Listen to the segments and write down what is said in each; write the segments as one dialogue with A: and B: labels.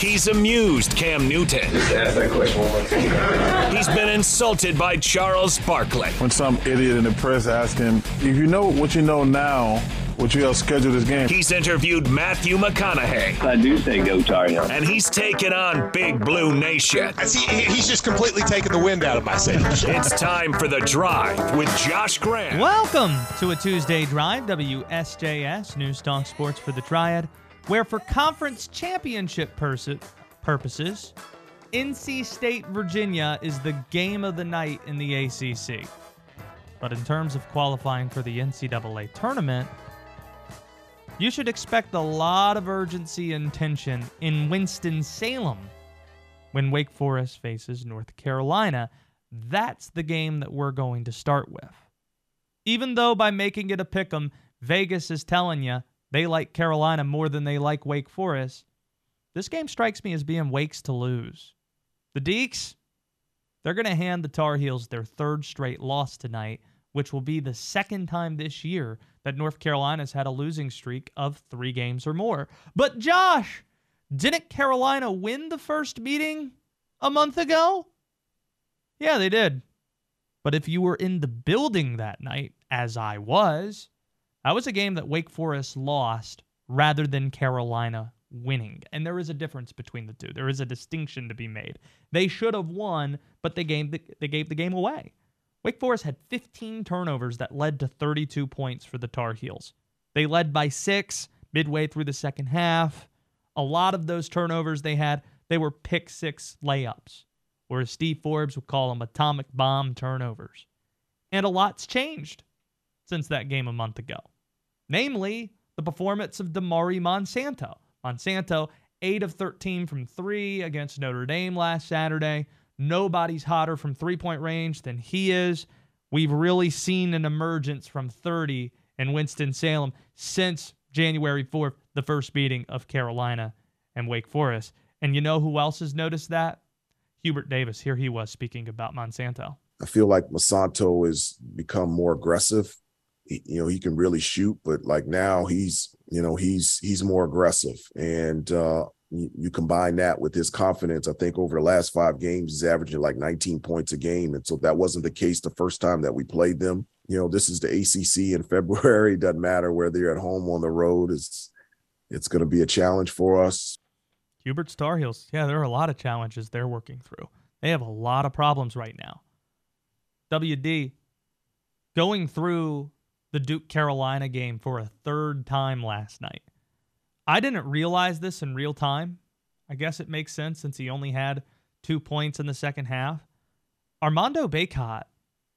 A: He's amused Cam Newton.
B: Just ask that question one more time.
A: He's been insulted by Charles Barkley.
C: When some idiot in the press asks him, if you know what you know now, would you have scheduled this game?
A: He's interviewed Matthew McConaughey.
B: I do say go Tar Heels.
A: And he's taken on Big Blue Nation.
D: He's just completely taken the wind out of my sails.
A: It's time for The Drive with Josh Graham.
E: Welcome to a Tuesday Drive, WSJS, News Talk Sports for the Triad, where for conference championship purposes, NC State, Virginia is the game of the night in the ACC. But in terms of qualifying for the NCAA tournament, you should expect a lot of urgency and tension in Winston-Salem when Wake Forest faces North Carolina. That's the game that we're going to start with. Even though by making it a pick'em, Vegas is telling you they like Carolina more than they like Wake Forest, this game strikes me as being Wake's to lose. The Deacs, they're going to hand the Tar Heels their third straight loss tonight, which will be the second time this year that North Carolina's had a losing streak of 3 games or more. But Josh, didn't Carolina win the first meeting a month ago? Yeah, they did. But if you were in the building that night, as I was, that was a game that Wake Forest lost rather than Carolina winning. And there is a difference between the two. There is a distinction to be made. They should have won, but they gave the game away. Wake Forest had 15 turnovers that led to 32 points for the Tar Heels. They led by 6 midway through the second half. A lot of those turnovers they were pick 6 layups, or as Steve Forbes would call them, atomic bomb turnovers. And a lot's changed since that game a month ago. Namely, the performance of Damari Monsanto. Monsanto, 8 of 13 from 3 against Notre Dame last Saturday. Nobody's hotter from three-point range than he is. We've really seen an emergence from 30 in Winston-Salem since January 4th, the first meeting of Carolina and Wake Forest. And you know who else has noticed that? Hubert Davis. Here he was speaking about Monsanto.
F: I feel like Monsanto has become more aggressive. He can really shoot, but like now he's more aggressive. And you combine that with his confidence. I think over the last 5 games, he's averaging like 19 points a game. And so that wasn't the case the first time that we played them. This is the ACC in February. It doesn't matter whether you're at home or on the road. It's going to be a challenge for us.
E: Hubert's Tar Heels. Yeah, there are a lot of challenges they're working through. They have a lot of problems right now. WD, going through the Duke-Carolina game for a third time last night. I didn't realize this in real time. I guess it makes sense since he only had 2 points in the second half. Armando Bacot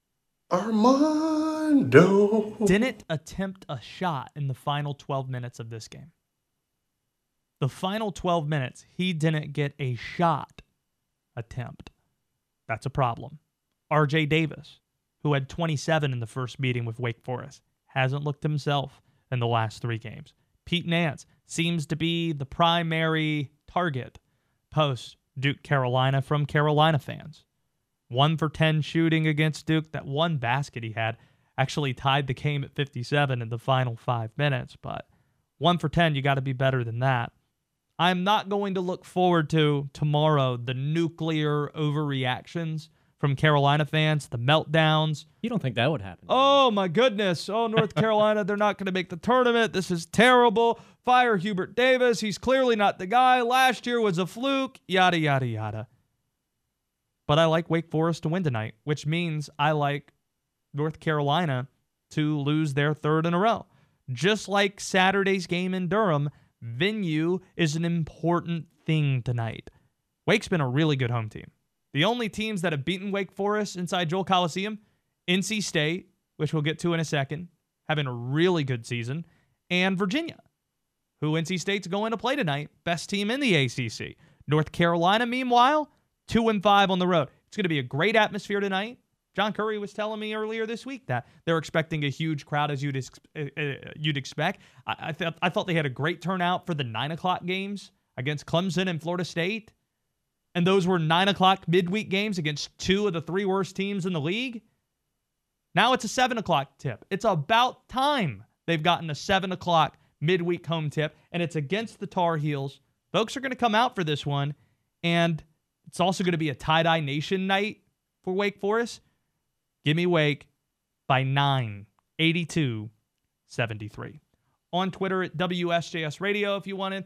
E: didn't attempt a shot in the final 12 minutes of this game. The final 12 minutes, he didn't get a shot attempt. That's a problem. RJ Davis, who had 27 in the first meeting with Wake Forest, hasn't looked himself in the last 3 games. Pete Nance seems to be the primary target post Duke Carolina from Carolina fans. 1 for 10 shooting against Duke. That one basket he had actually tied the game at 57 in the final 5 minutes. But 1 for 10, you got to be better than that. I'm not going to look forward to tomorrow the nuclear overreactions from Carolina fans, the meltdowns.
G: You don't think that would happen?
E: Oh, my goodness. Oh, North Carolina, they're not going to make the tournament. This is terrible. Fire Hubert Davis. He's clearly not the guy. Last year was a fluke. Yada, yada, yada. But I like Wake Forest to win tonight, which means I like North Carolina to lose their 3rd in a row. Just like Saturday's game in Durham, venue is an important thing tonight. Wake's been a really good home team. The only teams that have beaten Wake Forest inside Joel Coliseum, NC State, which we'll get to in a second, having a really good season, and Virginia, who NC State's going to play tonight, best team in the ACC. North Carolina, meanwhile, 2-5 on the road. It's going to be a great atmosphere tonight. John Curry was telling me earlier this week that they're expecting a huge crowd, as you'd expect. I thought they had a great turnout for the 9 o'clock games against Clemson and Florida State. And those were 9 o'clock midweek games against 2 of the 3 worst teams in the league. Now it's a 7 o'clock tip. It's about time they've gotten a 7 o'clock midweek home tip, and it's against the Tar Heels, Folks are going to come out for this one, and it's also going to be a tie-dye nation night for Wake Forest. Give me Wake by 9, 82-73. On Twitter at WSJS Radio if you want in,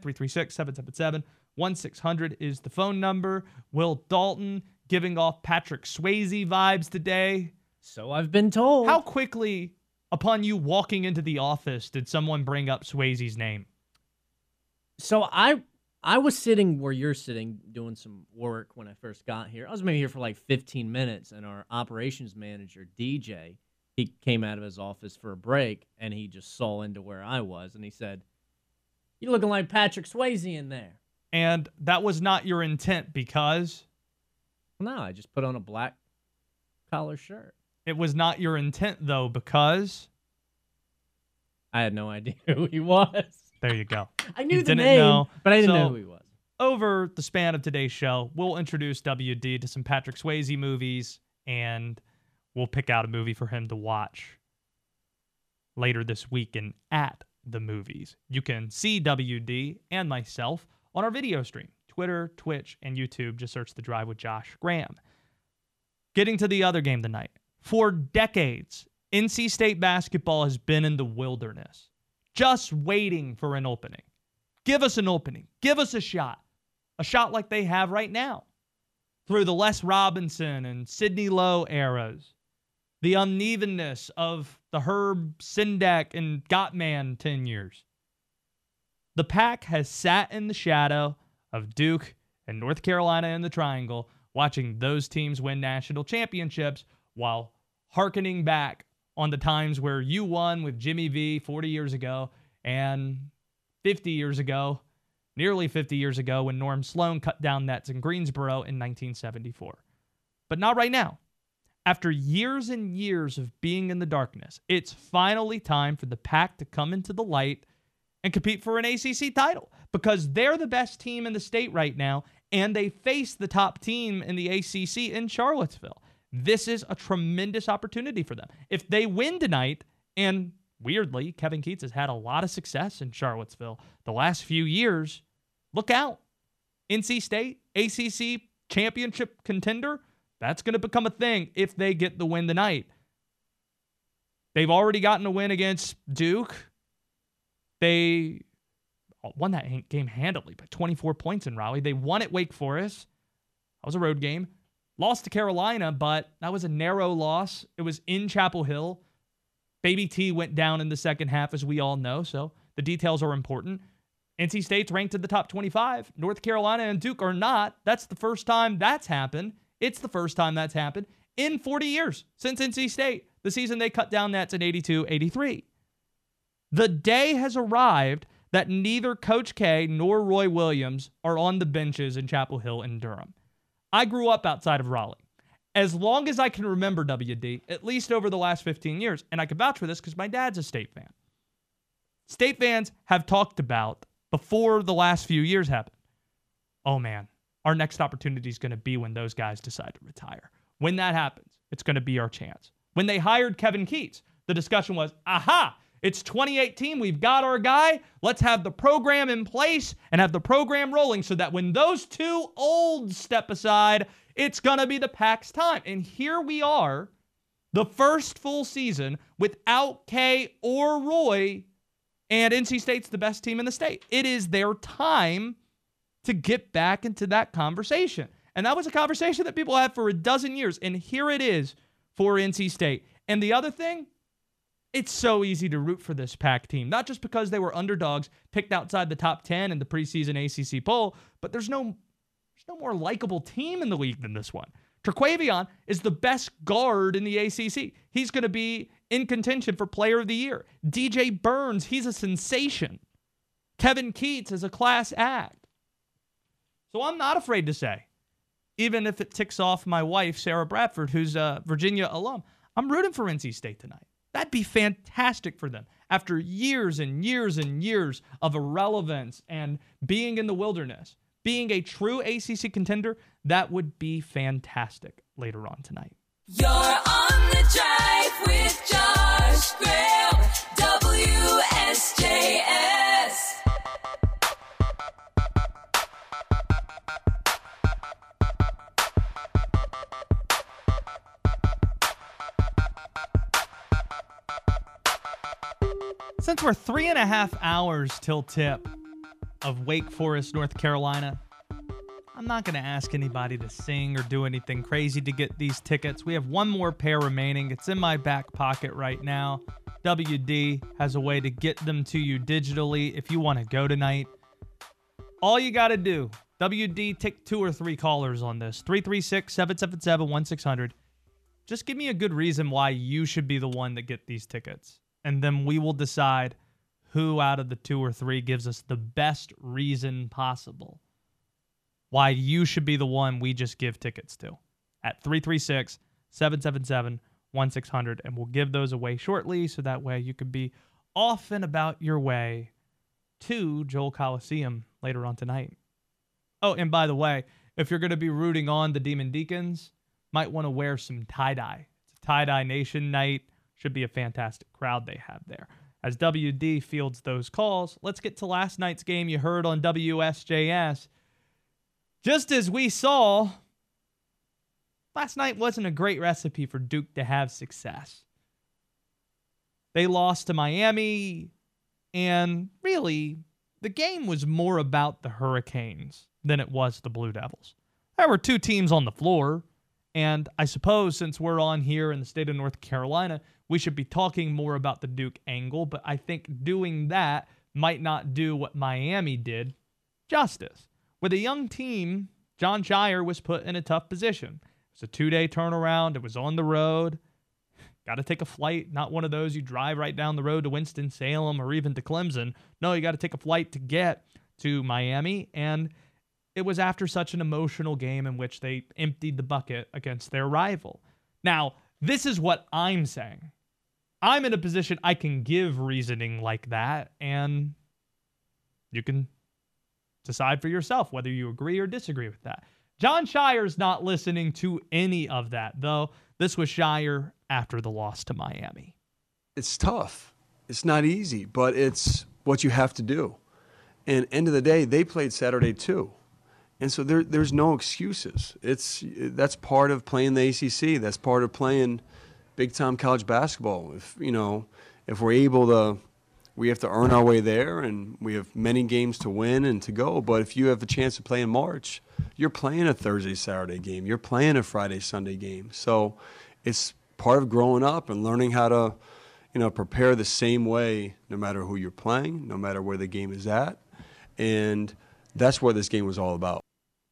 E: 336-777-1600 is the phone number. Will Dalton giving off Patrick Swayze vibes today.
G: So I've been told.
E: How quickly, upon you walking into the office, did someone bring up Swayze's name?
G: So I was sitting where you're sitting doing some work when I first got here. I was maybe here for like 15 minutes, and our operations manager, DJ, he came out of his office for a break, and he just saw into where I was, and he said, "You're looking like Patrick Swayze in there."
E: And that was not your intent because?
G: No, I just put on a black collar shirt.
E: It was not your intent, though, because?
G: I had no idea who he was.
E: There you go.
G: I knew
E: you
G: the
E: didn't
G: name,
E: know.
G: but I didn't know who he was.
E: Over the span of today's show, we'll introduce WD to some Patrick Swayze movies, and we'll pick out a movie for him to watch later this week and at the movies. You can see WD and myself on our video stream, Twitter, Twitch, and YouTube. Just search The Drive with Josh Graham. Getting to the other game tonight. For decades, NC State basketball has been in the wilderness, just waiting for an opening. Give us an opening. Give us a shot like they have right now. Through the Les Robinson and Sidney Lowe eras, the unevenness of the Herb Sendek and Gottman tenures. The Pack has sat in the shadow of Duke and North Carolina in the Triangle, watching those teams win national championships while hearkening back on the times where you won with Jimmy V 40 years ago and 50 years ago, nearly 50 years ago, when Norm Sloan cut down nets in Greensboro in 1974. But not right now. After years and years of being in the darkness, it's finally time for the Pack to come into the light and compete for an ACC title, because they're the best team in the state right now, and they face the top team in the ACC in Charlottesville. This is a tremendous opportunity for them. If they win tonight, and weirdly, Kevin Keatts has had a lot of success in Charlottesville the last few years, look out. NC State, ACC championship contender, that's going to become a thing if they get the win tonight. They've already gotten a win against Duke. They won that game handily by 24 points in Raleigh. They won at Wake Forest. That was a road game. Lost to Carolina, but that was a narrow loss. It was in Chapel Hill. Baby T went down in the second half, as we all know, so the details are important. NC State's ranked in the top 25. North Carolina and Duke are not. That's the first time that's happened. It's the first time that's happened in 40 years since NC State, the season they cut down nets in 82-83. The day has arrived that neither Coach K nor Roy Williams are on the benches in Chapel Hill and Durham. I grew up outside of Raleigh. As long as I can remember, WD, at least over the last 15 years, and I can vouch for this because my dad's a State fan. State fans have talked about, before the last few years happened, oh man, our next opportunity is going to be when those guys decide to retire. When that happens, it's going to be our chance. When they hired Kevin Keatts, the discussion was, aha, it's 2018, we've got our guy, let's have the program in place and have the program rolling so that when those two olds step aside, it's going to be the Pack's time. And here we are, the first full season without K or Roy, and NC State's the best team in the state. It is their time to get back into that conversation. And that was a conversation that people had for a dozen years, and here it is for NC State. And the other thing, it's so easy to root for this Pack team, not just because they were underdogs picked outside the top 10 in the preseason ACC poll, but there's no more likable team in the league than this one. Terquavion is the best guard in the ACC. He's going to be in contention for Player of the Year. DJ Burns, he's a sensation. Kevin Keatts is a class act. So I'm not afraid to say, even if it ticks off my wife, Sarah Bradford, who's a Virginia alum, I'm rooting for NC State tonight. That'd be fantastic for them. After years and years and years of irrelevance and being in the wilderness, being a true ACC contender, that would be fantastic later on tonight.
H: You're on the drive with Josh Graham, WSJS.
E: Since we're 3.5 hours till tip of Wake Forest, North Carolina, I'm not going to ask anybody to sing or do anything crazy to get these tickets. We have one more pair remaining. It's in my back pocket right now. WD has a way to get them to you digitally if you want to go tonight. All you got to do, WD, take 2 or 3 callers on this. 336-777-1600. Just give me a good reason why you should be the one that get these tickets. And then we will decide who out of the 2 or 3 gives us the best reason possible why you should be the one we just give tickets to at 336-777-1600. And we'll give those away shortly so that way you can be off and about your way to Joel Coliseum later on tonight. Oh, and by the way, if you're going to be rooting on the Demon Deacons, might want to wear some tie-dye. It's a tie-dye nation night. Should be a fantastic crowd they have there. As WD fields those calls, let's get to last night's game you heard on WSJS. Just as we saw, last night wasn't a great recipe for Duke to have success. They lost to Miami, and really, the game was more about the Hurricanes than it was the Blue Devils. There were 2 teams on the floor, and I suppose since we're on here in the state of North Carolina, we should be talking more about the Duke angle, but I think doing that might not do what Miami did justice. With a young team, Jon Scheyer was put in a tough position. It was a 2-day turnaround. It was on the road. Got to take a flight, not one of those you drive right down the road to Winston-Salem or even to Clemson. No, you got to take a flight to get to Miami, and it was after such an emotional game in which they emptied the bucket against their rival. Now, this is what I'm saying. I'm in a position I can give reasoning like that, and you can decide for yourself whether you agree or disagree with that. Jon Scheyer's not listening to any of that, though. This was Scheyer after the loss to Miami.
I: It's tough. It's not easy, but it's what you have to do. And end of the day, they played Saturday too. And so there's no excuses. That's part of playing the ACC. That's part of playing big-time college basketball. If we're able to, we have to earn our way there, and we have many games to win and to go. But if you have a chance to play in March, you're playing a Thursday, Saturday game. You're playing a Friday, Sunday game. So it's part of growing up and learning how to, prepare the same way no matter who you're playing, no matter where the game is at. And that's what this game was all about.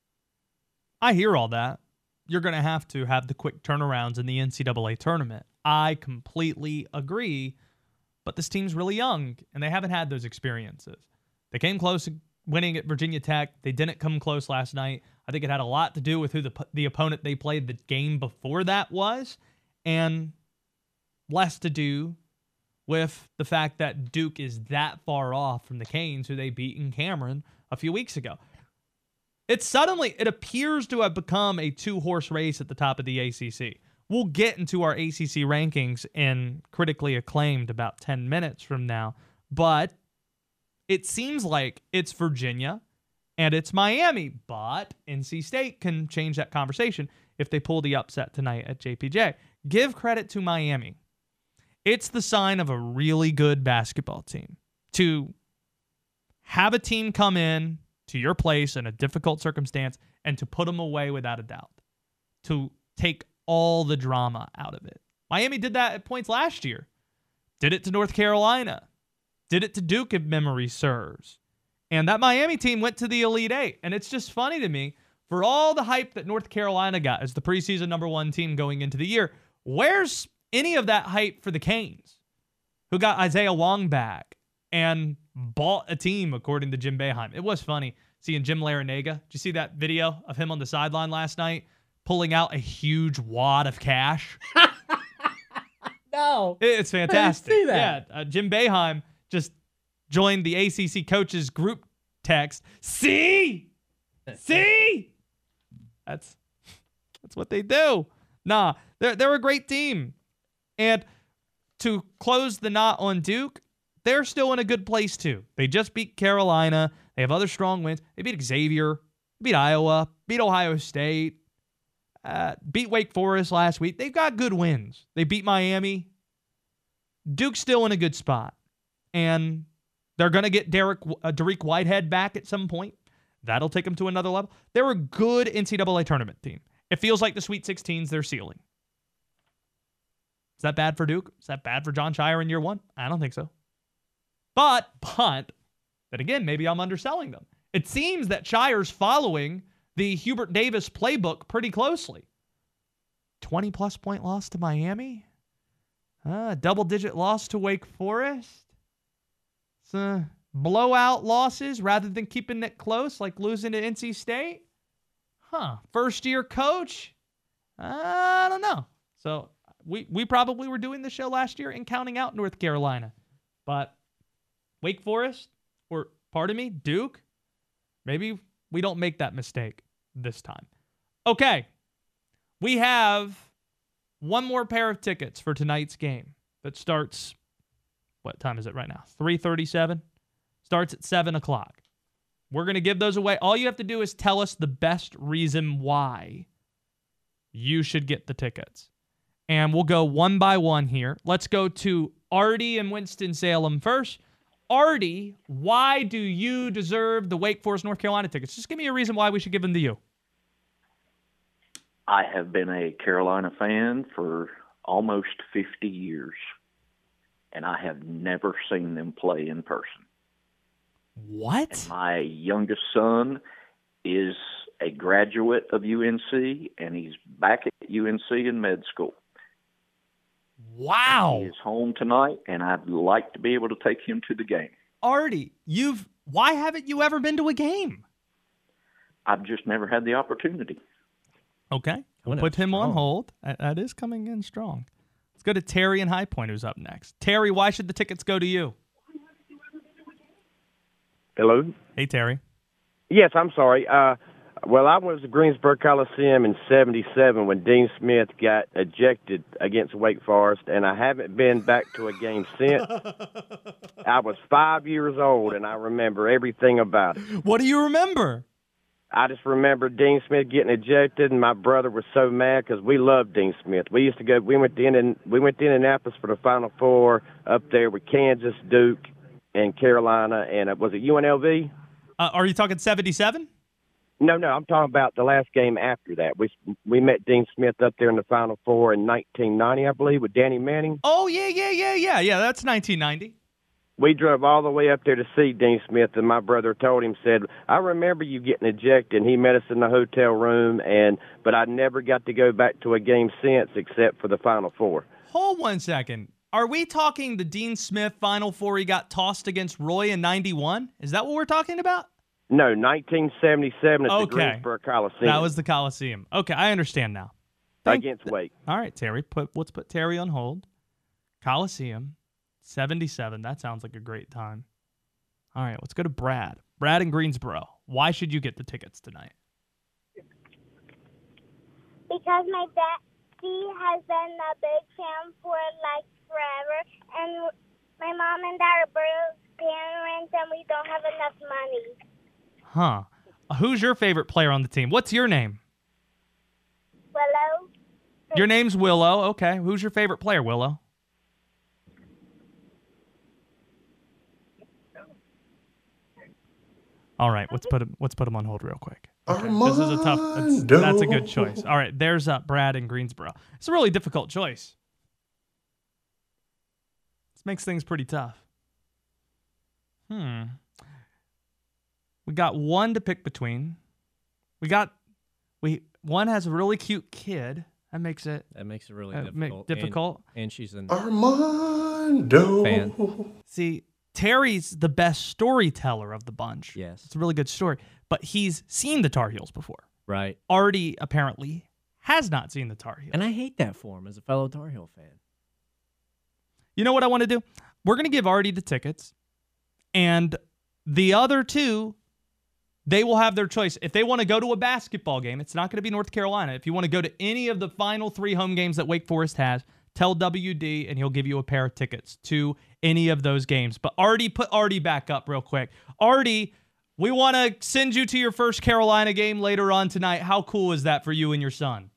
E: I hear all that. You're going to have the quick turnarounds in the NCAA tournament. I completely agree. But this team's really young, and they haven't had those experiences. They came close to winning at Virginia Tech. They didn't come close last night. I think it had a lot to do with who the opponent they played the game before that was, and less to do with the fact that Duke is that far off from the Canes, who they beat in Cameron a few weeks ago. It appears to have become a 2-horse race at the top of the ACC. We'll get into our ACC rankings in critically acclaimed about 10 minutes from now, but it seems like it's Virginia and it's Miami, but NC State can change that conversation if they pull the upset tonight at JPJ. Give credit to Miami. It's the sign of a really good basketball team to have a team come in to your place in a difficult circumstance and to put them away without a doubt, to take all the drama out of it. Miami did that at points last year. Did it to North Carolina. Did it to Duke if memory serves. And that Miami team went to the Elite Eight. And it's just funny to me, for all the hype that North Carolina got as the preseason #1 team going into the year, where's any of that hype for the Canes, who got Isaiah Wong back and bought a team, according to Jim Boeheim? It was funny seeing Jim Larinaga. Did you see that video of him on the sideline last night pulling out a huge wad of cash?
G: No.
E: It's fantastic.
G: I didn't see that.
E: Yeah, Jim Boeheim just joined the ACC coaches group text. See? That's what they do. Nah, they're a great team. And to close the knot on Duke, they're still in a good place too. They just beat Carolina. They have other strong wins. They beat Xavier, beat Iowa, beat Ohio State, beat Wake Forest last week. They've got good wins. They beat Miami. Duke's still in a good spot. and they're going to get Dariq Whitehead back at some point. That'll take them to another level. They're a good NCAA tournament team. It feels like the Sweet 16's their ceiling. Is that bad for Duke? Is that bad for Jon Scheyer in year one? I don't think so. But then again, maybe I'm underselling them. It seems that Sheyer's following the Hubert Davis playbook pretty closely. 20-plus point loss to Miami. Double-digit loss to Wake Forest. Blowout losses rather than keeping it close, like losing to NC State. First-year coach? I don't know. So we probably were doing the show last year and counting out North Carolina. But Wake Forest, or pardon me, Duke, maybe we don't make that mistake this time. Okay. We have one more pair of tickets for tonight's game that starts, what time is it right now? 3:37? Starts at 7 o'clock. We're going to give those away. All you have to do is tell us the best reason why you should get the tickets. And we'll go one by one here. Let's go to Artie in Winston-Salem first. Artie, why do you deserve the Wake Forest North Carolina tickets? Just give me a reason why we should give them to you.
J: I have been a Carolina fan for almost 50 years, and I have never seen them play in person.
E: What?
J: And my youngest son is a graduate of UNC, and he's back at UNC in med school.
E: Wow.
J: He is home tonight, and I'd like to be able to take him to the game.
E: Artie, why haven't you ever been to a game?
J: I've just never had the opportunity.
E: Okay. We'll put him on hold. That is coming in strong. Let's go to Terry in High Point, who's up next. Terry, why should the tickets go to you?
K: Hello?
E: Hey, Terry.
K: Yes, I'm sorry. Well, I was at Greensboro Coliseum in 77 when Dean Smith got ejected against Wake Forest, and I haven't been back to a game since. I was 5 years old, and I remember everything about it.
E: What do you remember?
K: I just remember Dean Smith getting ejected, and my brother was so mad because we loved Dean Smith. We used to go. We went to Indianapolis for the Final Four up there with Kansas, Duke, and Carolina, and was it UNLV?
E: Are you talking 77?
K: No, I'm talking about the last game after that. We met Dean Smith up there in the Final Four in 1990, I believe, with Danny Manning.
E: Oh, yeah. That's 1990.
K: We drove all the way up there to see Dean Smith, and my brother told him, said, I remember you getting ejected, and he met us in the hotel room, but I never got to go back to a game since except for the Final Four.
E: Hold 1 second. Are we talking the Dean Smith Final Four he got tossed against Roy in 91? Is that what we're talking about?
K: No, 1977 at the Greensboro Coliseum.
E: That was the Coliseum. Okay, I understand now.
K: Against Wake.
E: All right, Terry. Let's put Terry on hold. Coliseum, 77. That sounds like a great time. All right, let's go to Brad. Brad in Greensboro. Why should you get the tickets tonight?
L: Because my daddy has been a big fan for forever, and my mom and dad are both parents, and we don't have enough money.
E: Huh. Who's your favorite player on the team? What's your name?
L: Willow.
E: Your name's Willow. Okay. Who's your favorite player, Willow? All right. Let's put him on hold real quick. Okay. This is a tough. That's a good choice. All right. There's Brad in Greensboro. It's a really difficult choice. This makes things pretty tough. We got one to pick between. One has a really cute kid. That makes it
G: really difficult.
E: Difficult.
G: And she's an
M: Armando
G: fan.
E: See, Terry's the best storyteller of the bunch.
G: Yes.
E: It's a really good story. But he's seen the Tar Heels before.
G: Right.
E: Artie apparently has not seen the Tar Heels.
G: And I hate that for him as a fellow Tar Heel fan.
E: You know what I want to do? We're going to give Artie the tickets. And the other two, they will have their choice. If they want to go to a basketball game, it's not going to be North Carolina. If you want to go to any of the final 3 home games that Wake Forest has, tell WD and he'll give you a pair of tickets to any of those games. But put Artie back up real quick. Artie, we want to send you to your first Carolina game later on tonight. How cool is that for you and your son?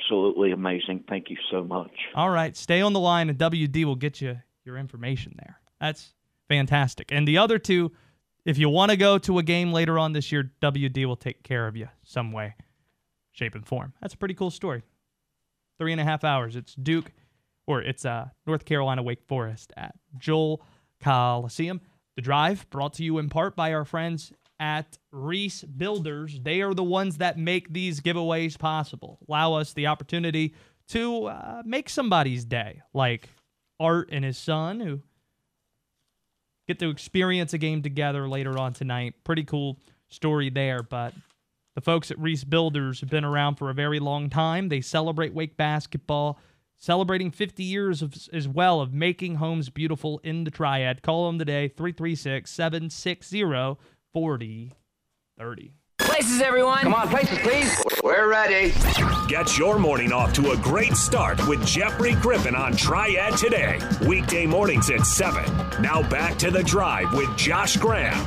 J: Absolutely amazing. Thank you so much.
E: All right. Stay on the line and WD will get you your information there. That's fantastic. And the other two, if you want to go to a game later on this year, WD will take care of you some way, shape, and form. That's a pretty cool story. 3.5 hours. It's North Carolina Wake Forest at Joel Coliseum. The Drive brought to you in part by our friends at Reese Builders. They are the ones that make these giveaways possible. Allow us the opportunity to make somebody's day, like Art and his son, who get to experience a game together later on tonight. Pretty cool story there, but the folks at Reese Builders have been around for a very long time. They celebrate Wake basketball, celebrating 50 years as well of making homes beautiful in the Triad. Call them today, 336-760-4030.
N: Places, everyone. Come on, places, please. We're ready.
A: Get your morning off to a great start with Jeffrey Griffin on Triad Today. Weekday mornings at 7. Now back to The Drive with Josh Graham.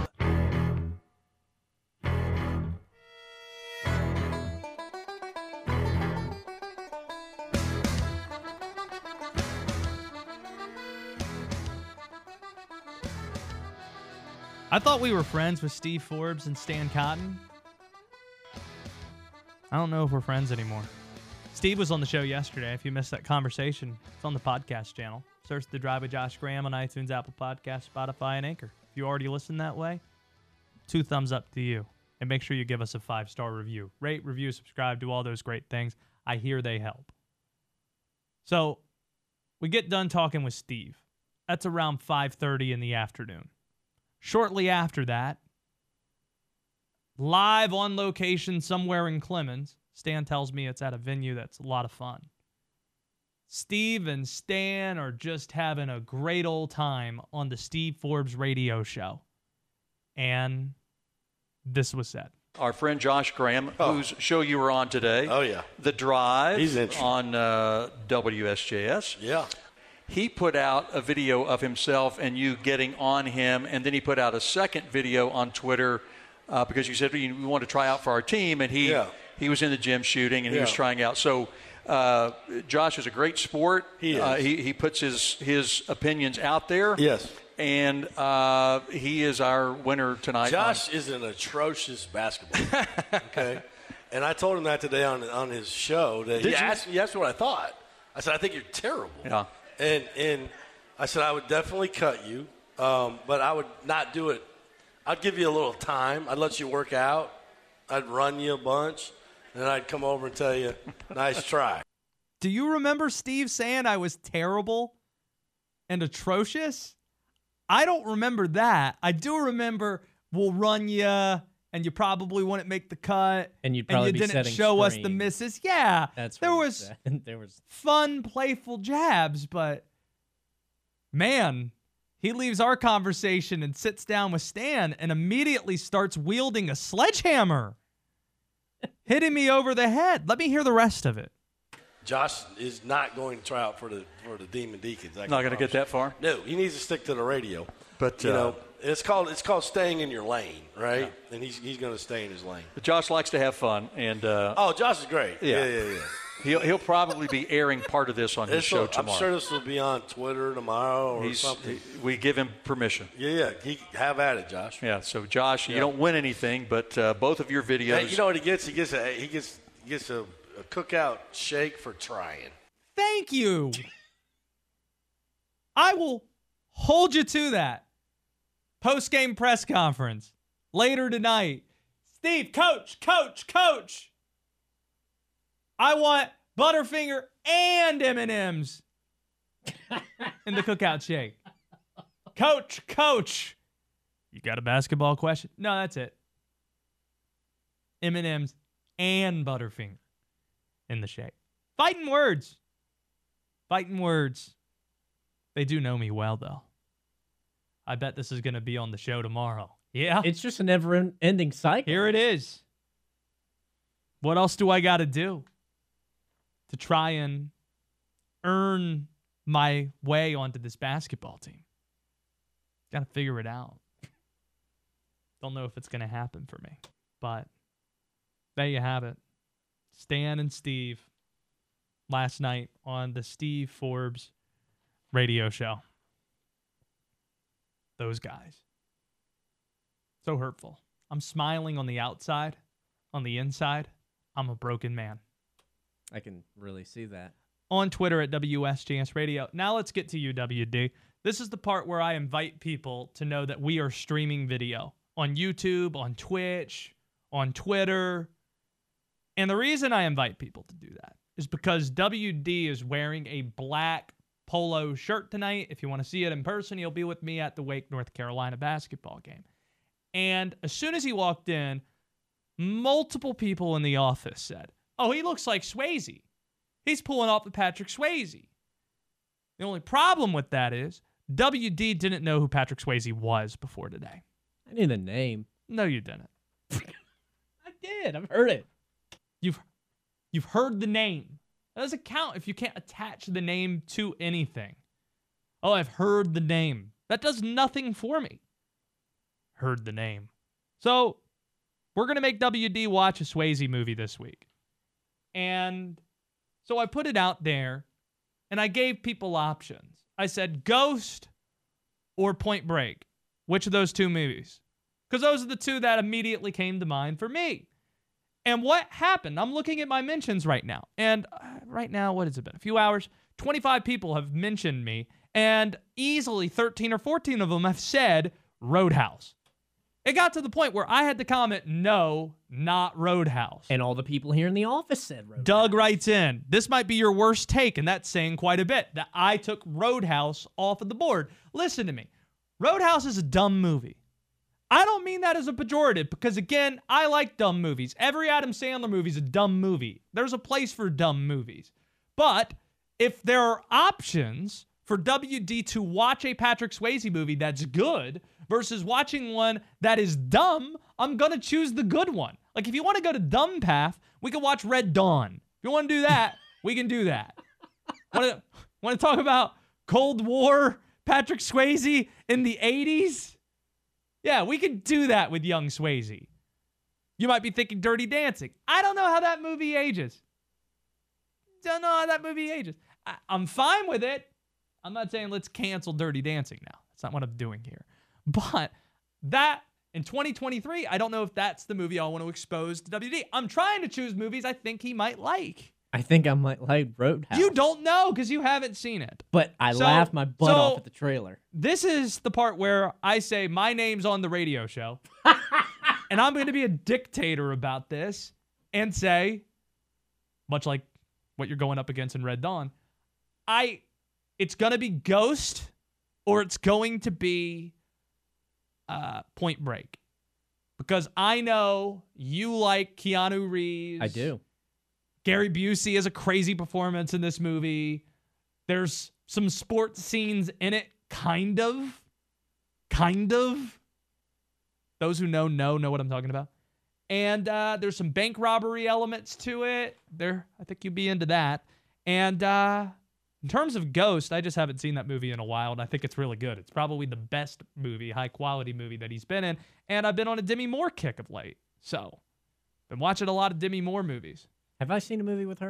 E: I thought we were friends with Steve Forbes and Stan Cotton. I don't know if we're friends anymore. Steve was on the show yesterday. If you missed that conversation, it's on the podcast channel. Search The Drive with Josh Graham on iTunes, Apple Podcasts, Spotify, and Anchor. If you already listen that way, 2 thumbs up to you. And make sure you give us a 5-star review. Rate, review, subscribe, do all those great things. I hear they help. So we get done talking with Steve. That's around 5:30 in the afternoon. Shortly after that, live on location somewhere in Clemens, Stan tells me it's at a venue that's a lot of fun. Steve and Stan are just having a great old time on the Steve Forbes radio show. And this was said.
O: Our friend Josh Graham, whose show you were on today.
M: Oh, yeah.
O: The Drive.
M: He's interesting.
O: On WSJS.
M: Yeah.
O: He put out a video of himself and you getting on him, and then he put out a second video on Twitter because you said we want to try out for our team, and he was in the gym shooting, and he was trying out. So Josh is a great sport.
M: He is.
O: He puts his opinions out there.
M: Yes.
O: And he is our winner tonight.
M: Josh is an atrocious basketball player, okay? And I told him that today on his show. That he asked me what I thought. I said, I think you're terrible.
O: Yeah.
M: And I said, I would definitely cut you, but I would not do it. I'd give you a little time. I'd let you work out. I'd run you a bunch, and then I'd come over and tell you, nice try.
E: Do you remember Steve saying I was terrible and atrocious? I don't remember that. I do remember we'll run you, and you probably wouldn't make the cut,
G: and you
E: didn't show us the misses. Yeah,
G: that's
E: there was fun, playful jabs, but man, he leaves our conversation and sits down with Stan and immediately starts wielding a sledgehammer, hitting me over the head. Let me hear the rest of it.
M: Josh is not going to try out for the Demon Deacons.
O: Not going to get that far?
M: No, he needs to stick to the radio.
O: But
M: it's called staying in your lane, right? Yeah. And he's going to stay in his lane.
O: But Josh likes to have fun, and
M: Josh is great. Yeah.
O: He'll probably be airing part of this on his show tomorrow.
M: I'm sure this will be on Twitter tomorrow or something.
O: We give him permission.
M: Yeah. Have at it, Josh.
O: Yeah. So Josh, you don't win anything, but both of your videos.
M: Hey, you know what he gets? He gets a cookout shake for trying.
E: Thank you. I will hold you to that. Post-game press conference later tonight. Steve, coach. I want Butterfinger and M&Ms in the cookout shake. Coach. You got a basketball question? No, that's it. M&Ms and Butterfinger in the shake. Fighting words. They do know me well, though. I bet this is going to be on the show tomorrow. Yeah.
G: It's just a never-ending cycle.
E: Here it is. What else do I got to do to try and earn my way onto this basketball team? Got to figure it out. Don't know if it's going to happen for me. But there you have it. Stan and Steve last night on the Steve Forbes radio show. those guys. So hurtful. I'm smiling on the outside. On the inside, I'm a broken man.
G: I can really see that.
E: On Twitter at WSJS Radio. Now let's get to you, WD. This is the part where I invite people to know that we are streaming video on YouTube, on Twitch, on Twitter. And the reason I invite people to do that is because WD is wearing a black polo shirt tonight. If you want to see it in person, he'll be with me at the Wake, North Carolina basketball game. And as soon as he walked in, multiple people in the office said, "Oh, he looks like Swayze. He's pulling off the Patrick Swayze." The only problem with that is WD didn't know who Patrick Swayze was before today.
G: I knew the name.
E: No, you didn't.
G: I did. I've heard it.
E: You've heard the name. That doesn't count if you can't attach the name to anything. Oh, I've heard the name. That does nothing for me. Heard the name. So we're going to make WD watch a Swayze movie this week. And so I put it out there, and I gave people options. I said Ghost or Point Break. Which of those two movies? Because those are the two that immediately came to mind for me. And what happened? I'm looking at my mentions right now. And right now, what has it been? A few hours? 25 people have mentioned me. And easily 13 or 14 of them have said Roadhouse. It got to the point where I had to comment, no, not Roadhouse.
G: And all the people here in the office said Roadhouse.
E: Doug writes in, this might be your worst take, and that's saying quite a bit, that I took Roadhouse off of the board. Listen to me. Roadhouse is a dumb movie. I don't mean that as a pejorative because, again, I like dumb movies. Every Adam Sandler movie is a dumb movie. There's a place for dumb movies. But if there are options for WD to watch a Patrick Swayze movie that's good versus watching one that is dumb, I'm going to choose the good one. Like, if you want to go to dumb path, we can watch Red Dawn. If you want to do that, we can do that. Want to talk about Cold War Patrick Swayze in the 80s? Yeah, we can do that with young Swayze. You might be thinking Dirty Dancing. I don't know how that movie ages. Don't know how that movie ages. I'm fine with it. I'm not saying let's cancel Dirty Dancing now. That's not what I'm doing here. But that, in 2023, I don't know if that's the movie I want to expose to WD. I'm trying to choose movies I think he might like.
G: I think I might like Roadhouse.
E: You don't know because you haven't seen it.
G: But I laughed my butt off at the trailer.
E: This is the part where I say my name's on the radio show. And I'm going to be a dictator about this and say, much like what you're going up against in Red Dawn, it's going to be Ghost or it's going to be Point Break. Because I know you like Keanu Reeves.
G: I do.
E: Gary Busey has a crazy performance in this movie. There's some sports scenes in it, kind of. Those who know what I'm talking about. And there's some bank robbery elements to it. I think you'd be into that. And in terms of Ghost, I just haven't seen that movie in a while, and I think it's really good. It's probably the best movie, high-quality movie that he's been in. And I've been on a Demi Moore kick of late. So, been watching a lot of Demi Moore movies.
G: Have I seen a movie with her?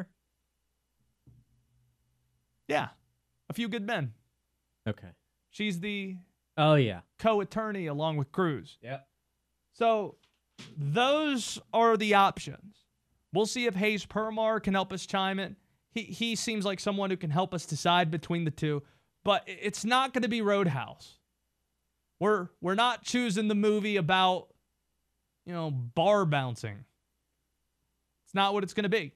E: Yeah. A Few Good Men.
G: Okay.
E: She's the
G: co-attorney
E: along with Cruz.
G: Yep.
E: So those are the options. We'll see if Hayes Permar can help us chime in. He seems like someone who can help us decide between the two, but it's not going to be Roadhouse. We're not choosing the movie about, bar bouncing. It's not what it's going to be.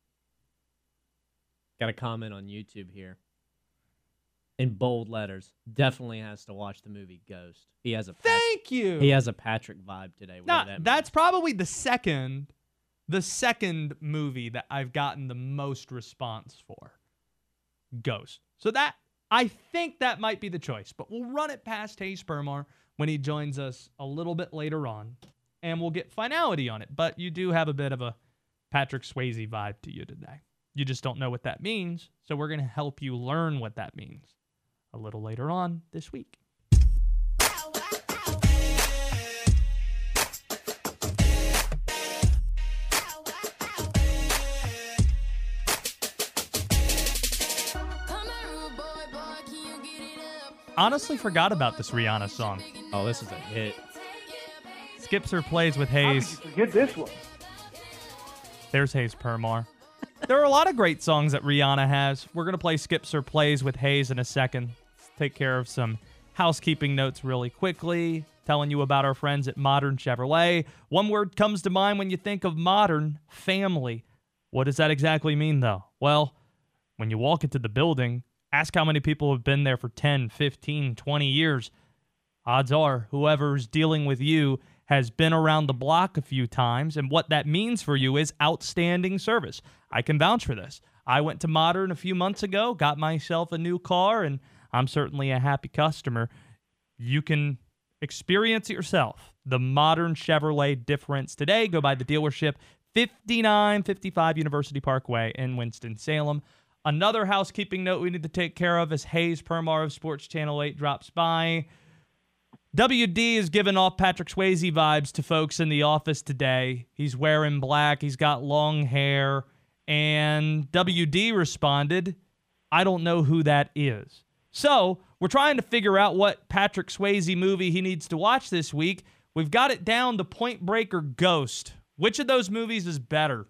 G: Got a comment on YouTube here. In bold letters. Definitely has to watch the movie Ghost. He has a
E: Thank you.
G: He has a Patrick vibe today.
E: That's probably the second movie that I've gotten the most response for. Ghost. So I think that might be the choice, but we'll run it past Hayes Permar when he joins us a little bit later on, and we'll get finality on it. But you do have a bit of a Patrick Swayze vibe to you today. You just don't know what that means, so we're going to help you learn what that means a little later on this week. honestly forgot about this Rihanna song.
G: Oh, this is a hit.
E: Skips or plays with Hayes.
P: How could you forget this one?
E: There's Hayes Permar. There are a lot of great songs that Rihanna has. We're going to play Skips or Plays with Hayes in a second. Let's take care of some housekeeping notes really quickly. Telling you about our friends at Modern Chevrolet. One word comes to mind when you think of modern: family. What does that exactly mean, though? Well, when you walk into the building, ask how many people have been there for 10, 15, 20 years. Odds are whoever's dealing with you has been around the block a few times, and what that means for you is outstanding service. I can vouch for this. I went to Modern a few months ago, got myself a new car, and I'm certainly a happy customer. You can experience it yourself. The Modern Chevrolet difference today. Go by the dealership, 5955 University Parkway in Winston-Salem. Another housekeeping note we need to take care of as Hayes Permar of Sports Channel 8 drops by. WD is giving off Patrick Swayze vibes to folks in the office today. He's wearing black. He's got long hair. And WD responded, I don't know who that is. So we're trying to figure out what Patrick Swayze movie he needs to watch this week. We've got it down to Point Break or Ghost. Which of those movies is better?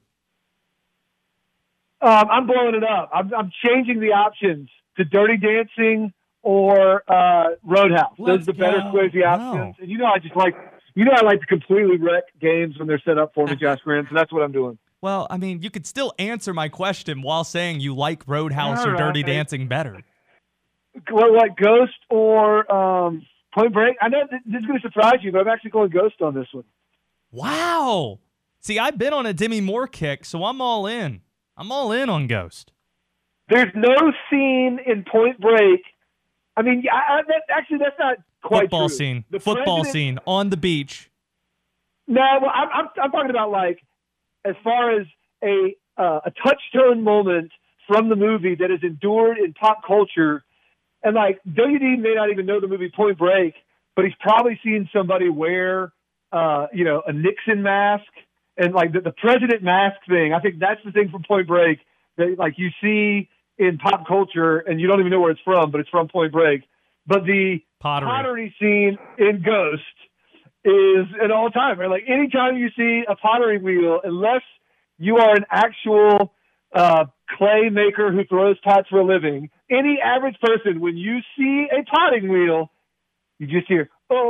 P: I'm blowing it up. I'm changing the options to Dirty Dancing or Roadhouse. Those are the better Swayze options. And I like to completely wreck games when they're set up for me, Josh Graham. So that's what I'm doing.
E: Well, I mean, you could still answer my question while saying you like Roadhouse or Dirty Dancing better.
P: What, Ghost or Point Break? I know this is going to surprise you, but I'm actually going Ghost on this one.
E: Wow. See, I've been on a Demi Moore kick, so I'm all in. I'm all in on Ghost.
P: There's no scene in Point Break. I mean, that's not quite
E: football
P: true.
E: scene.
P: The
E: Football scene on the beach.
P: No, well, I'm talking about, like, as far as a touchstone moment from the movie that has endured in pop culture. And, like, WD may not even know the movie Point Break, but he's probably seen somebody wear, a Nixon mask. And, like, the president mask thing, I think that's the thing from Point Break that, like, you see in pop culture, and you don't even know where it's from, but it's from Point Break. But the pottery scene in Ghost is an all-timer. Like, anytime you see a pottery wheel, unless you are an actual clay maker who throws pots for a living, any average person, when you see a potting wheel, you just hear,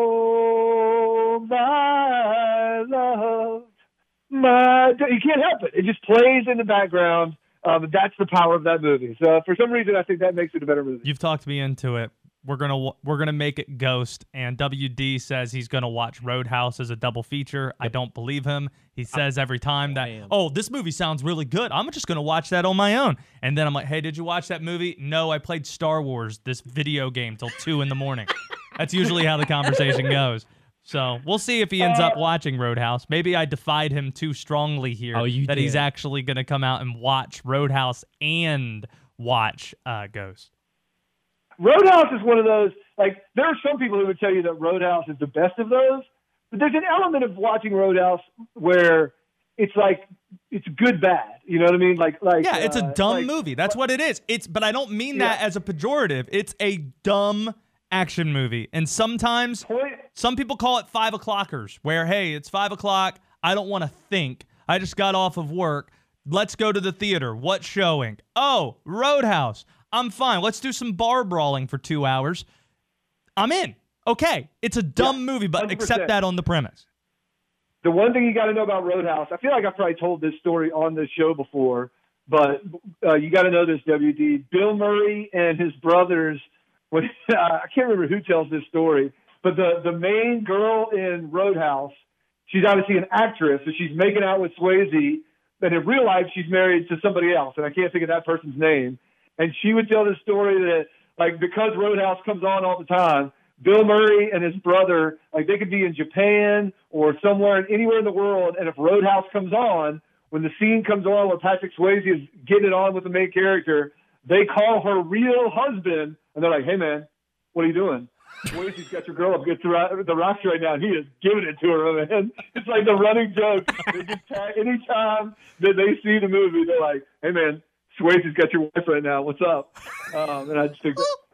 P: oh, my love. You can't help it. It just plays in the background. That's the power of that movie. So for some reason, I think that makes it a better movie.
E: You've talked me into it. We're gonna make it Ghost, and WD says he's gonna watch Roadhouse as a double feature. I don't believe him. He says every time that, this movie sounds really good. I'm just gonna watch that on my own. And then I'm like, hey, did you watch that movie? No, I played Star Wars, this video game, till 2 a.m. That's usually how the conversation goes. So we'll see if he ends up watching Roadhouse. Maybe I defied him too strongly here. That he's actually going to come out and watch Roadhouse and watch Ghost.
P: Roadhouse is one of those, like, there are some people who would tell you that Roadhouse is the best of those, but there's an element of watching Roadhouse where it's like, it's good bad. You know what I mean? Yeah,
E: it's a dumb movie. That's what it is. But I don't mean that as a pejorative. It's a dumb action movie. And sometimes some people call it 5 o'clockers, where, hey, it's 5 o'clock. I don't want to think. I just got off of work. Let's go to the theater. What's showing? Oh, Roadhouse. I'm fine. Let's do some bar brawling for 2 hours. I'm in. Okay. It's a dumb movie, but 100%. Accept that on the premise.
P: The one thing you got to know about Roadhouse, I feel like I've probably told this story on this show before, but you got to know this, WD. Bill Murray and his brothers, I can't remember who tells this story, but the main girl in Roadhouse, she's obviously an actress, so she's making out with Swayze, but in real life she's married to somebody else, and I can't think of that person's name. And she would tell this story that, like, because Roadhouse comes on all the time, Bill Murray and his brother, like, they could be in Japan or anywhere in the world, and if Roadhouse comes on, when the scene comes on where Patrick Swayze is getting it on with the main character, they call her real husband, and they're like, hey, man, what are you doing? Swayze's got your girl up against the rocks right now, and he is giving it to her, man. It's like the running joke. They just anytime that they see the movie, they're like, hey, man, Swayze's got your wife right now. What's up? And I just think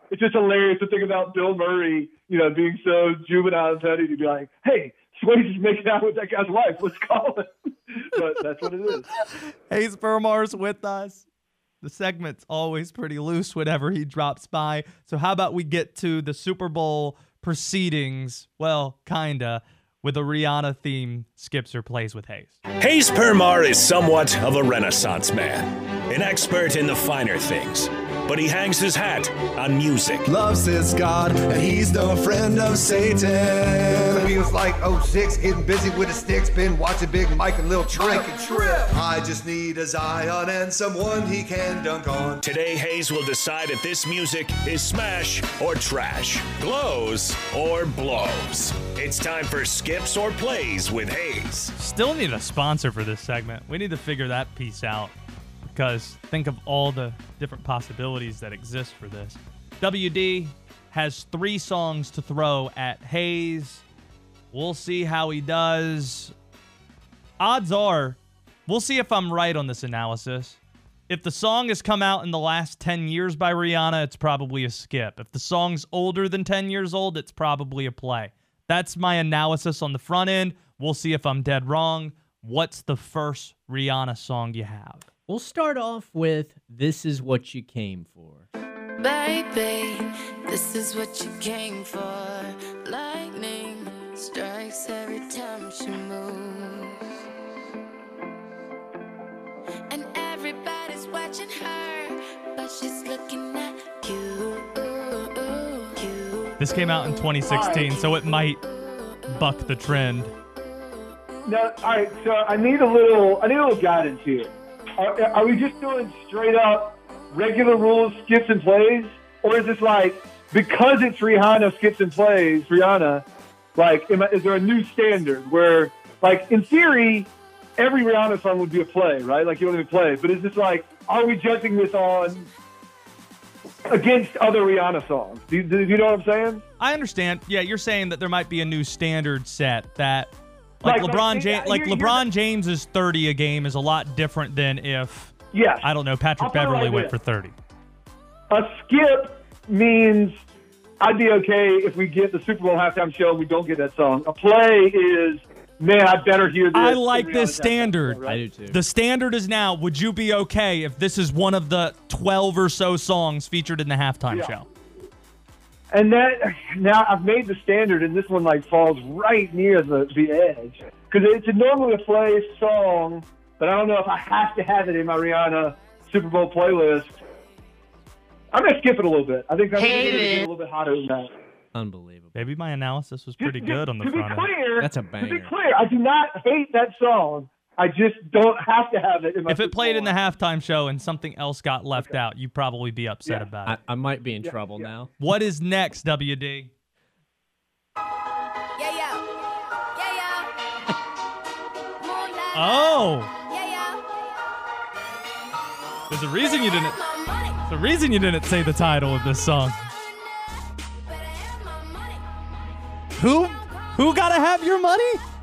P: it's just hilarious to think about Bill Murray, being so juvenile and petty to be like, hey, Swayze's making out with that guy's wife. Let's call it. But that's what it is.
E: Hayes Permar's with us. The segment's always pretty loose whenever he drops by. So how about we get to the Super Bowl proceedings? Well, kinda. With a Rihanna theme, Skips or Plays with Hayes.
A: Hayes Permar is somewhat of a Renaissance man, an expert in the finer things, but he hangs his hat on music.
Q: Loves his God, and he's no friend of Satan. Feels like 06, getting busy with the sticks, been watching Big Mike and Lil Trink and Trip. I just need a Zion and someone he can dunk on.
A: Today, Hayes will decide if this music is smash or trash, glows or blows. It's time for Skips or Plays with Hayes.
E: Still need a sponsor for this segment. We need to figure that piece out, because think of all the different possibilities that exist for this. WD has 3 songs to throw at Hayes. We'll see how he does. Odds are, we'll see if I'm right on this analysis. If the song has come out in the last 10 years by Rihanna, it's probably a skip. If the song's older than 10 years old, it's probably a play. That's my analysis on the front end. We'll see if I'm dead wrong. What's the first Rihanna song you have?
G: We'll start off with This Is What You Came For.
H: Baby, this is what you came for. Lightning strikes every time she moves. And everybody's watching her, but she's looking at you.
E: This came out in 2016, so it might buck the trend.
P: No, all right. So I need a little guidance here. Are we just doing straight up regular rules, skips and plays, or is this like because it's Rihanna skips and plays Rihanna? Like, is there a new standard where, like, in theory, every Rihanna song would be a play, right? Like, you don't even play. But is this like, are we judging this on against other Rihanna songs? Do you know what I'm saying?
E: I understand. Yeah, you're saying that there might be a new standard set that, like LeBron James's 30 a game is a lot different than if, I don't know, Patrick Beverly went for 30.
P: A skip means I'd be okay if we get the Super Bowl halftime show and we don't get that song. A play is, man, I better hear this.
E: I like this standard.
P: Show, right?
G: I do too.
E: The standard is now, would you be okay if this is one of the 12 or so songs featured in the halftime show?
P: And that, now I've made the standard, and this one like falls right near the edge. Because it's normally a play song, but I don't know if I have to have it in my Rihanna Super Bowl playlist. I'm going to skip it a little bit. I think that's going to get a little bit hotter than that.
G: Unbelievable.
E: Maybe my analysis was pretty good on the front
P: end.
G: That's a banger.
P: To be clear, I do not hate that song. I just don't have to have it in my
E: If it played in the halftime show and something else got left out, you'd probably be upset about it.
G: I might be in trouble now.
E: What is next, WD? Oh. There's a reason you didn't. There's a reason you didn't say the title of this song. Who gotta have your money?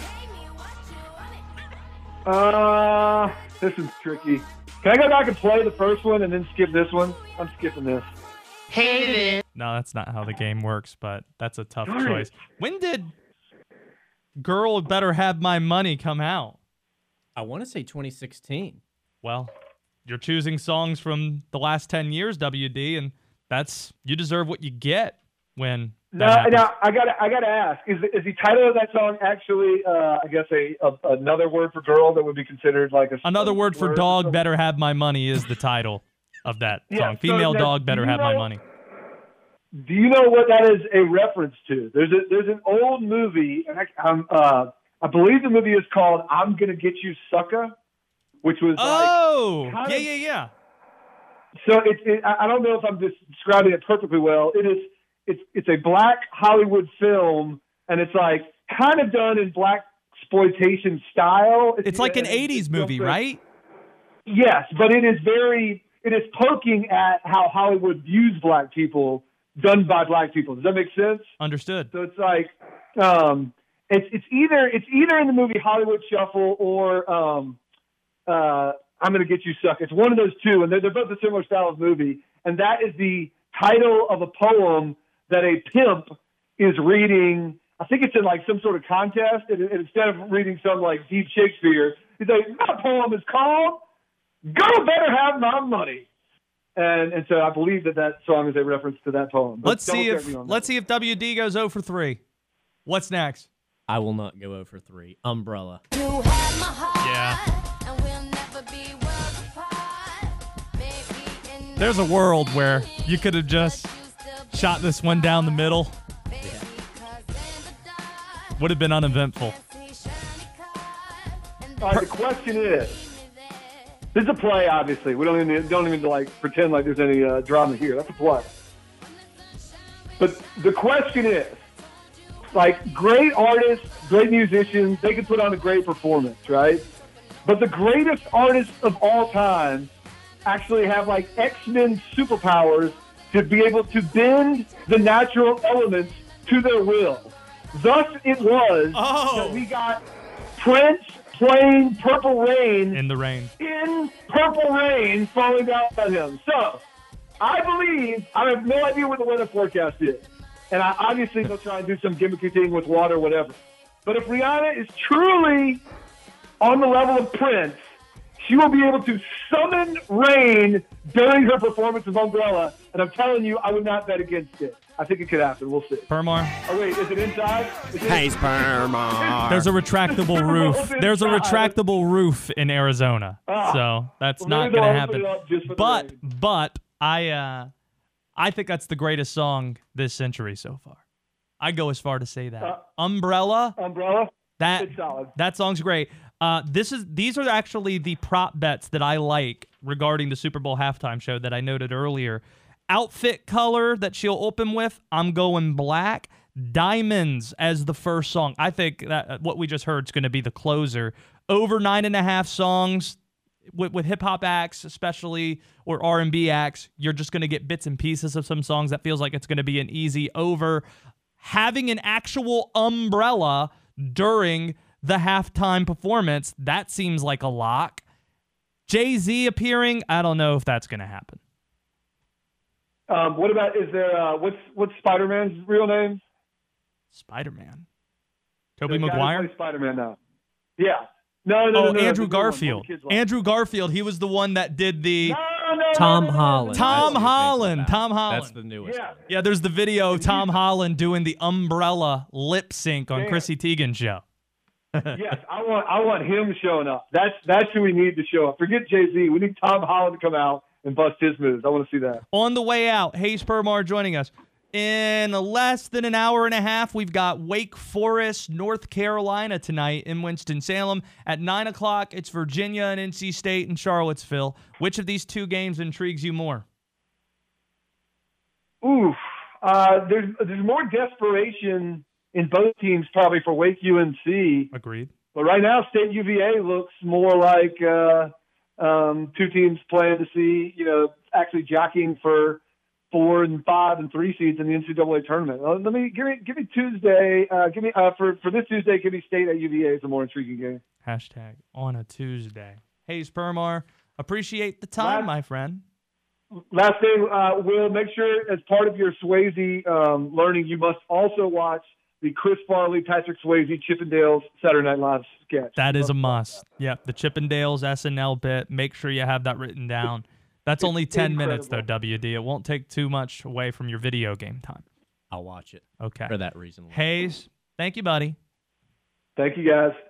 P: This is tricky. Can I go back and play the first one and then skip this one? I'm skipping this.
E: Hate it. No, that's not how the game works, but that's a tough choice. When did Girl Better Have My Money come out?
G: I want to say 2016.
E: Well, you're choosing songs from the last 10 years, WD, and you deserve what you get when that
P: Now I gotta ask: is the title of that song actually, I guess, another word for girl that would be considered like
E: another word for dog? Better Have My Money is the title of that song. Female dog better have my money.
P: Do you know what that is a reference to? There's an old movie, and I believe the movie is called "I'm Gonna Get You, Sucker," which was
E: yeah.
P: So I don't know if I'm just describing it perfectly well. It's a black Hollywood film, and it's like kind of done in black exploitation style.
E: It's like an 80s movie, right?
P: Yes, but it is poking at how Hollywood views black people, done by black people. Does that make sense?
E: Understood.
P: So it's like it's either in the movie Hollywood Shuffle or I'm Gonna Get You, Sucker. It's one of those two, and they're both a similar style of movie, and that is the title of a poem that a pimp is reading. I think it's in like some sort of contest, and instead of reading some like deep Shakespeare, he's like, my poem is called "Girl Better Have My Money," and so I believe that song is a reference to that poem. But
E: let's see if WD goes 0 for 3. What's next?
G: I will not go 0 for 3. Umbrella.
E: Yeah. There's a world where you could have just shot this one down the middle. Would have been uneventful.
P: All right, the question is, this is a play, obviously. We don't even like pretend like there's any drama here. That's a play. But the question is, like, great artists, great musicians, they can put on a great performance, right? But the greatest artists of all time actually have like X-Men superpowers to be able to bend the natural elements to their will. Thus it was that we got Prince playing Purple Rain
E: in the rain.
P: In Purple Rain falling down on him. So I believe, I have no idea what the weather forecast is. And I obviously will try and do some gimmicky thing with water or whatever. But if Rihanna is truly on the level of Prince, she will be able to summon rain during her performance of Umbrella. And I'm telling you, I would not bet against it. I think it could happen. We'll see.
E: Permar.
P: Oh, wait, is it inside?
R: Hey, Permar.
E: There's a retractable roof. There's a retractable roof in Arizona. So that's not going to happen. But I think that's the greatest song this century so far. I go as far to say that. Umbrella. That song's great. These are actually the prop bets that I like regarding the Super Bowl halftime show that I noted earlier. Outfit color that she'll open with, I'm going black. Diamonds as the first song. I think that what we just heard is going to be the closer. Over 9.5 songs with hip-hop acts especially, or R&B acts, you're just going to get bits and pieces of some songs. That feels like it's going to be an easy over. Having an actual umbrella during the halftime performance, that seems like a lock. Jay-Z appearing, I don't know if that's going to happen.
P: What about, is there, what's Spider-Man's real name?
E: Spider-Man? Tobey Maguire?
P: Spider-Man now. Yeah. No,
E: Andrew Garfield. Andrew Garfield, he was the one that did the...
G: Tom Holland.
E: Tom Holland.
G: That's the newest.
E: Yeah, there's the video of Tom Holland doing the umbrella lip sync on Chrissy Teigen's show.
P: Yes, I want him showing up. That's who we need to show up. Forget Jay-Z. We need Tom Holland to come out and bust his moves. I want to see that.
E: On the way out, Hayes Permar joining us. In less than an hour and a half, we've got Wake Forest, North Carolina tonight in Winston-Salem. At 9 o'clock, it's Virginia and NC State and Charlottesville. Which of these two games intrigues you more?
P: Oof. There's more desperation in both teams probably for Wake UNC.
E: Agreed.
P: But right now, State UVA looks more like two teams playing to see, actually jockeying for 4 and 5 and 3 seeds in the NCAA tournament. Give me Tuesday. For this Tuesday, give me State at UVA is a more intriguing game.
E: Hashtag on a Tuesday. Hayes Permar, appreciate the time, my friend.
P: Last thing, Will, make sure as part of your Swayze learning, you must also watch the Chris Farley, Patrick Swayze, Chippendales Saturday Night Live sketch.
E: That is a must. Yep, the Chippendales SNL bit. Make sure you have that written down. That's only 10 minutes, though, WD. It won't take too much away from your video game time.
G: I'll watch it.
E: Okay.
G: For that reason.
E: Hayes, thank you, buddy.
P: Thank you, guys.